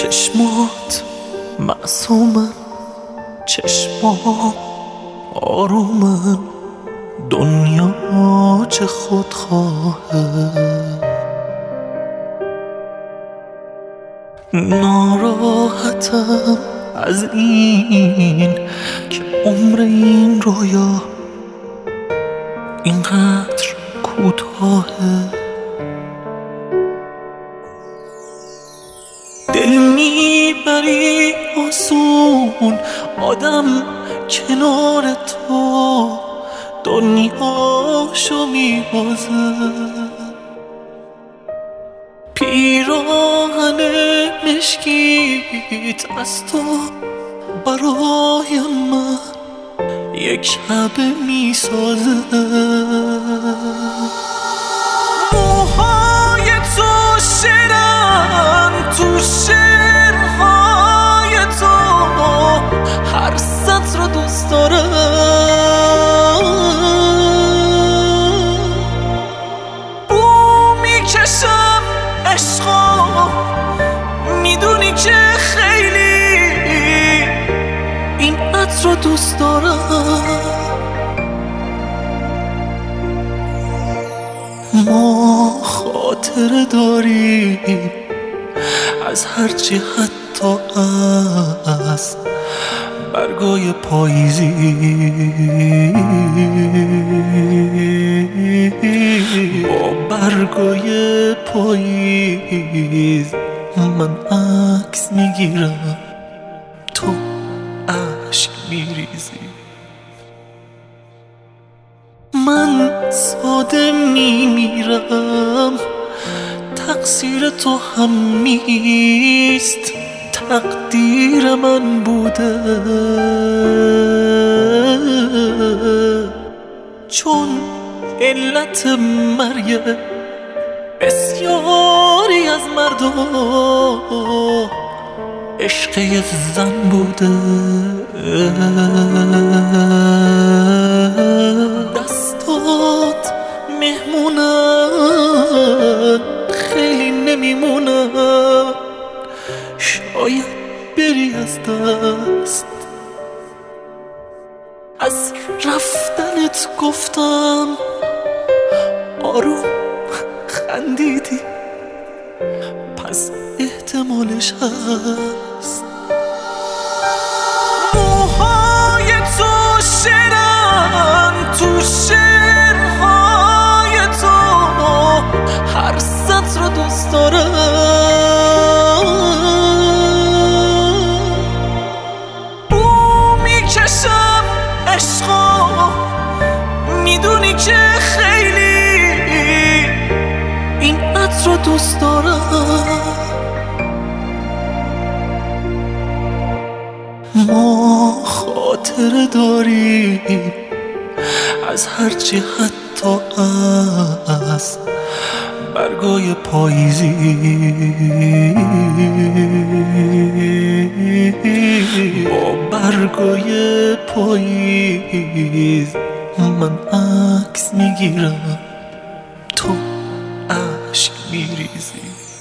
چشمات معصومن، چشمات آرومن، دنیا چه خودخواهه. ناراحتم از این که عمر این رویا اینقدر کوتاهه. دل میبری آسون آدم کنار تو دنیاشو میبازه. پیراهن مشکیت از تو برای من یک شب میسازه. موهای تو شعرن تو شعرهای تو، هر سطر رو دوست دارم. بو میکشم عشقا، میدونی که خیلی این عطر رو دوست دارم. ما خاطره داریم از هرچی، حتی از برگای پاییزی. با برگای پاییز من عکس میگیرم، تو اشک میریزی. من ساده میمیرم، تقصیر تو هم نیست، تقدیر من بوده. چون علت مرگ بسیاری از مردم عشق یه زن بوده. دستات مهمونن، خیلی نمیمونن، شاید بری از دست. از رفتنت گفتم آروم خندیدی، پس احتمالش هست. موهای تو شعرن تو شعرهای تو، هر سطر رو دوست دارم. بو میکشم عشقا، میدونی که خیلی این عطر رو دوست دارم. ما خاطره داریم از هرچی، حتی از برگای پاییزی. با برگای پاییز من عکس میگیرم، تو اشک میریزی.